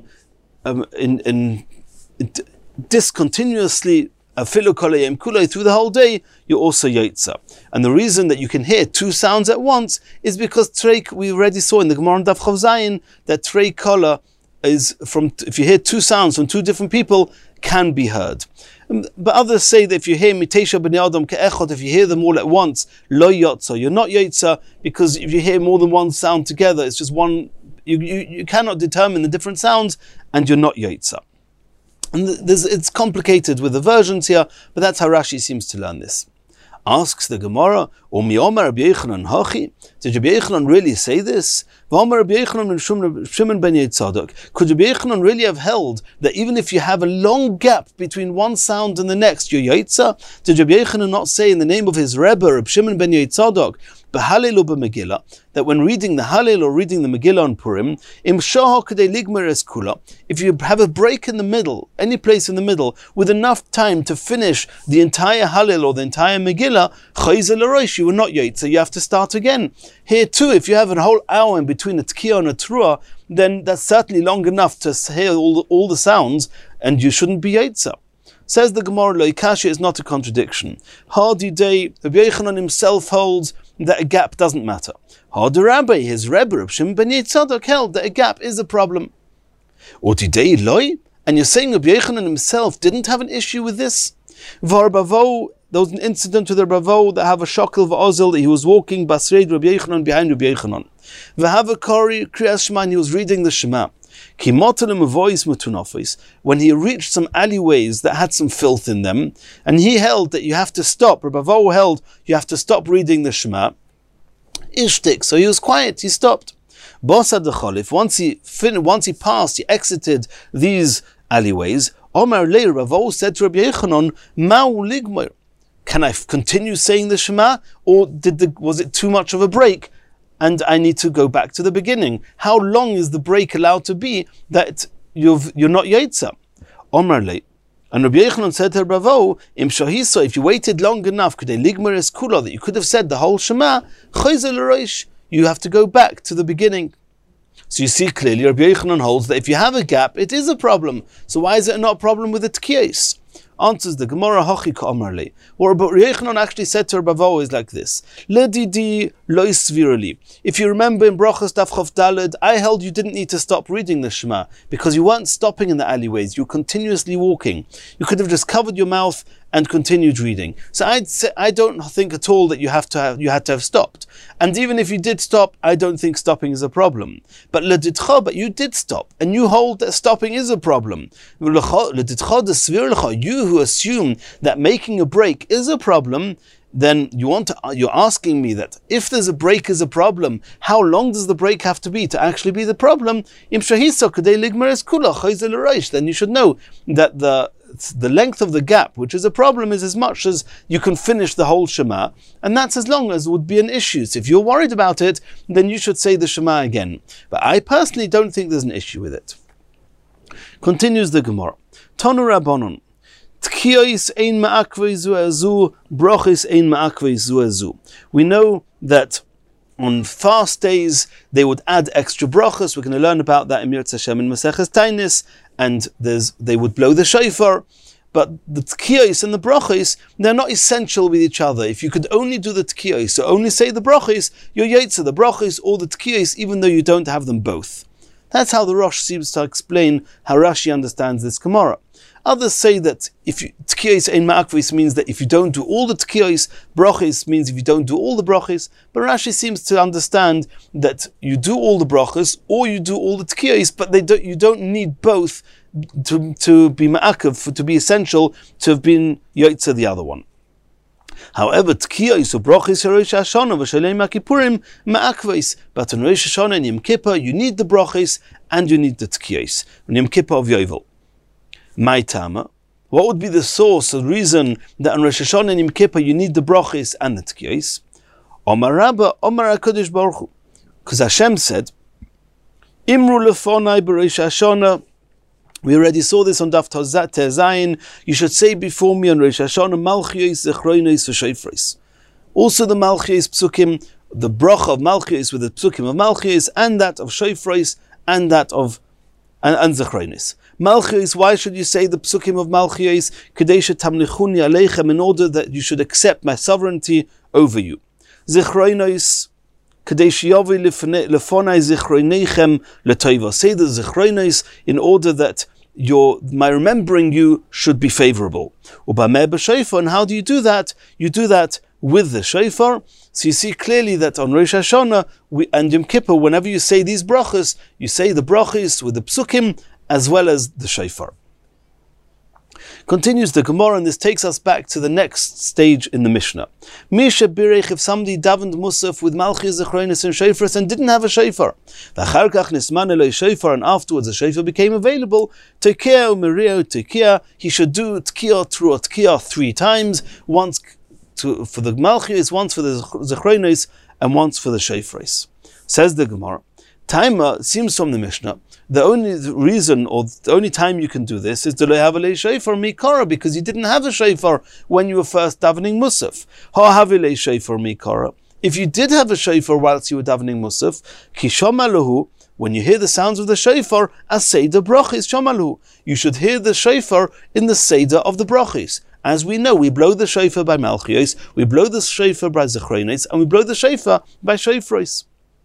in discontinuously, through the whole day, you're also yotza. And the reason that you can hear 2 sounds at once is because trei, we already saw in the Gemara Daf Chav Zayin that trei kala is from, if you hear 2 sounds from 2 different people, can be heard. But others say that if you hear mitesha b'nei Adam ke'echot, if you hear them all at once, lo yotza, you're not yotza, because if you hear more than one sound together, it's just one, you cannot determine the different sounds, and you're not yotza. And it's complicated with the versions here, but that's how Rashi seems to learn this. Asks the Gemara, Umi Omer Rabbi Yochanan Hachi? Did Rabbi Yochanan really say this? Omer Rabbi Yochanan and Shimon ben Yitzadok. Could Rabbi Yochanan really have held that even if you have a long gap between one sound and the next, you're Yaitza? Did Rabbi Yochanan not say in the name of his Rebbe, Rabbi Shimon ben Yitzadok, B'Halel Megillah, that when reading the Halel or reading the Megillah on Purim, Im Shaha Kadei Ligmer Es Kula, if you have a break in the middle, any place in the middle, with enough time to finish the entire Halel or the entire Megillah, Chayze L'Rosh, you are not Yaitza, you have to start again. Here too, if you have a whole hour in between a Tkiyah and a Truah, then that's certainly long enough to hear all the sounds, and you shouldn't be Yaitza. Says the Gemara, Loikashi is not a contradiction. Hardy Day, Rabbi Yochanan himself holds that a gap doesn't matter. Hardy Rabbi, his Rebbe, Rabbi Shimon ben Yitzadok, held that a gap is a problem. Oti Day Loi, and you're saying Rabbi Yochanan himself didn't have an issue with this? Varbavo, there was an incident with the Ravo that have a shakel v'ozil that he was walking Basreid Rabbi Yochanan behind Rabbi Yochanan. V'hava kari kriyas Shema, and he was reading the Shema. When he reached some alleyways that had some filth in them, and he held that you have to stop, Rabbi Vo held you have to stop reading the Shema, Ishtik, so he was quiet, he stopped. Once he passed, he exited these alleyways, Omar Le, Rabbi Vo said to Rabbi Yochanan, Ma'u ligmor, can I continue saying the Shema, or was it too much of a break? And I need to go back to the beginning. How long is the break allowed to be that you're not Yaitza? Omar Le. And Rabbi Yochanan said to Ravo, Im Shahiso, if you waited long enough, that you could have said the whole Shema, you have to go back to the beginning. So you see clearly, Rabbi Yochanan holds that if you have a gap, it is a problem. So why is it not a problem with the Tkiyos? Answers the Gemara, Hachi Ka'amar Le. What Rabbi Yochanan actually said to Rabbi Vo is like this: Ledidi lo svirali. If you remember in Brachos Daf Chof Daled, I held you didn't need to stop reading the Shema because you weren't stopping in the alleyways. You were continuously walking. You could have just covered your mouth and continued reading. So I don't think at all that you had to have stopped. And even if you did stop, I don't think stopping is a problem. But you did stop, and you hold that stopping is a problem. You who assume that making a break is a problem, then you're asking me that if there's a break is a problem, how long does the break have to be to actually be the problem? Then you should know that the length of the gap, which is a problem, is as much as you can finish the whole Shema, and that's as long as would be an issue. So if you're worried about it, then you should say the Shema again. But I personally don't think there's an issue with it. Continues the Gemara. Tonu Rabbanon. We know that on fast days they would add extra brachos. We're going to learn about that in Mirz Hashem in Maseches Tainis, and they would blow the shofar. But the tkiyos and the brachos, they're not essential with each other. If you could only do the tkiyos, so only say the brachos, you're yaitza the brachos or the tkiyos, even though you don't have them both. That's how the Rosh seems to explain how Rashi understands this Gemara. Others say that if tkiyos ein ma'akvis means that if you don't do all the tkiyos, brachos means if you don't do all the brachos. But Rashi seems to understand that you do all the brachos or you do all the tkiyos, but you don't need both to be ma'akav, to be essential to have been yotza the other one. However, tkiyos or brachos Rosh Hashanah v'shalei ma'kipurim ma'akvis. But on Rosh Hashanah and Yom Kippur, you need the brachos and you need the tkiyos. On Yom Kippur of Yovel. My Tama, what would be the source, the reason that on Rosh Hashanah and Yom Kippur you need the brachos and the tkiyos? Omar Rabba, Omar HaKadosh Baruch Hu. Because Hashem said, Imru lefonai b'Rosh Hashanah. We already saw this on Daf Tezayin. You should say before me on Rosh Hashanah, Malchios, Zechronos, v'Shofros. Also the Malchios Psukim, the bracha of Malchios with the Psukim of Malchios, and that of Shofros, and that of and Zechronos. Malchios, why should you say the Psukim of Malchios? Kadesha tamnichuni aleichem, in order that you should accept my sovereignty over you. Zechronos, Kadesh Yavi lefonai zichronechem letova. Say the zichronos in order that my remembering you should be favorable. Ubameh b'shofar, and how do you do that? You do that with the shofar. So you see clearly that on Rosh Hashanah and Yom Kippur, whenever you say these brachos, you say the brachos with the psukim as well as the shofar. Continues the Gemara, and this takes us back to the next stage in the Mishnah. Misha birech, if somebody davened Musaf with Malchi Zechronis and Shofar and didn't have a Shofar, v'achar kach nisman eloi Shofar, and afterwards a Shofar became available, Tekiah u'mereo Tekiah, he should do Tekiah through Tekiah 3 times, once for the Malchis, once for the Zechronis, and once for the Shofars. Says the Gemara, Taima seems from the Mishnah, the only reason or the only time you can do this is to have a shofar mikara, because you didn't have a shofar when you were first davening musaf. Ha havile shofar mikara. If you did have a shofar whilst you were davening musaf, kishamalahu, when you hear the sounds of the shofar, as seder brachis shamalu, you should hear the shofar in the seder of the brachis. As we know, we blow the shofar by malchios, we blow the shofar by zechronis, and we blow the shofar by shofros.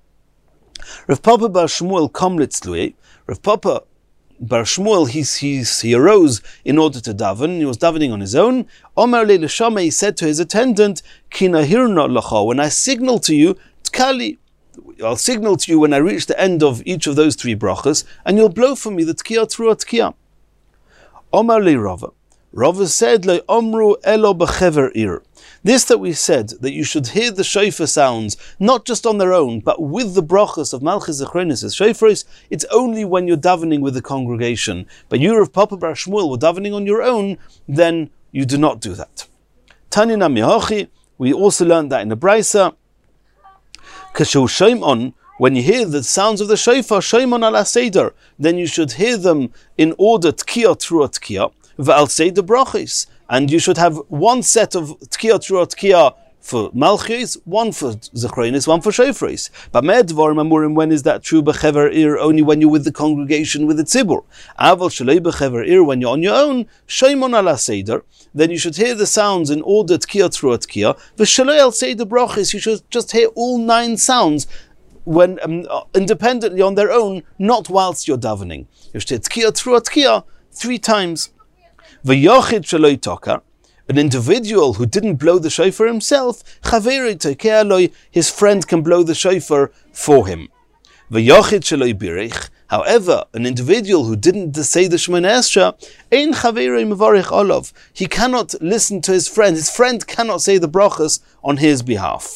Rav Papa bar Shmuel komlitz lui. Rav Papa bar Shmuel, he arose in order to daven. He was davening on his own. Omer le l'shama, he said to his attendant, Kina hirna lacha, when I signal to you, tkali, I'll signal to you when I reach the end of each of those 3 brachas, and you'll blow for me the tkiyah through a tkiyah. Omer le Rava. Rava said, Le omru elo b'chever ir. This that we said, that you should hear the shofar sounds, not just on their own, but with the brachas of Malchus Zechronis as shofars, it's only when you're davening with the congregation. But you, Rav Papa bar Shmuel, were davening on your own, then you do not do that. Tanina mihachi, we also learned that in the Braisa, Kashu Shemon, when you hear the sounds of the shofar, Shemon ala seder, then you should hear them in order tkiyah through a tkiyah, v'al seder brachis. And you should have one set of tkiyah through tkiyah for malchis, one for zechronis, one for shofars. But me'edvar mamurim, when is that true? B'chever ir, only when you're with the congregation, with the tzibur. Aval shalei b'chever ir, when you're on your own, sheimon ala seder, then you should hear the sounds in order tkiyah through tkiyah. V'shalei al seder brachis, you should just hear all 9 sounds when independently on their own, not whilst you're davening. You should hear tkiyah through tkiyah 3 times. V'yochid shaloi tokar, an individual who didn't blow the shofar himself, chaveri tokeh aloi, his friend can blow the shofar for him. V'yochid shaloi birich, however, an individual who didn't say the Shemoneh Esrei, ein chaveri mevarich olav, he cannot listen to his friend cannot say the brachas on his behalf.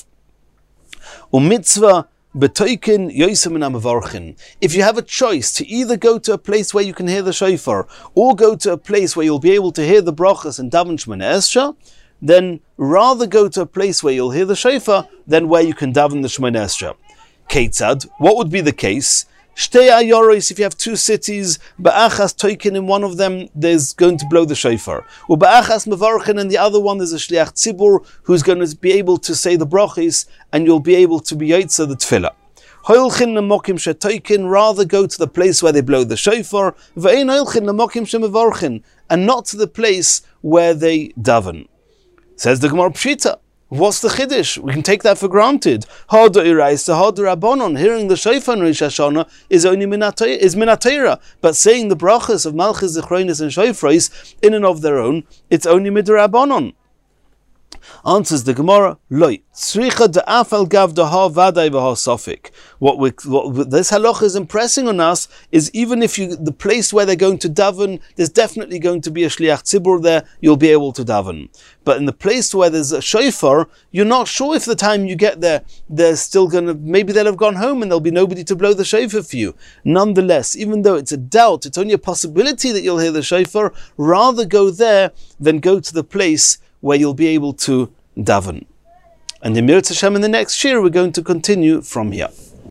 U'mitzvah betoikin yosem min ha'mevarchin. If you have a choice to either go to a place where you can hear the shofar, or go to a place where you'll be able to hear the brachas and daven Shemoneh Esrei, then rather go to a place where you'll hear the shofar than where you can daven the Shemoneh Esrei. Ketzad, what would be the case? Shtei ayoros, if you have 2 cities, ba'achas toikin, in one of them there's going to blow the shofar. Or ba'achas mevarchin, and the other one there's a shliach tzibur who's going to be able to say the brachis, and you'll be able to be yotza the tefillah. Hoilchin lemokim shetoikin, rather go to the place where they blow the shofar, ve'ein hoilchin lemokim shemevarchin, and not to the place where they daven. Says the Gemara Pshita. What's the chiddush? We can take that for granted. Hada iraisa, hada rabbanon. Hearing the shofar in Rosh Hashanah is only minatayra, but saying the brachas of Malchus Zechronis and shofars in and of their own, it's only midrabbanon. Answers the Gemara, Loi, tzricha da'afal gav daha vaday v'ha sofik. What this halach is impressing on us is, even if the place where they're going to daven, there's definitely going to be a shliach tzibur there, you'll be able to daven. But in the place where there's a shofar, you're not sure if the time you get there, they're still maybe they'll have gone home and there'll be nobody to blow the shofar for you. Nonetheless, even though it's a doubt, it's only a possibility that you'll hear the shofar, rather go there than go to the place where you'll be able to daven. And in Mirz Hashem, in the next year, we're going to continue from here.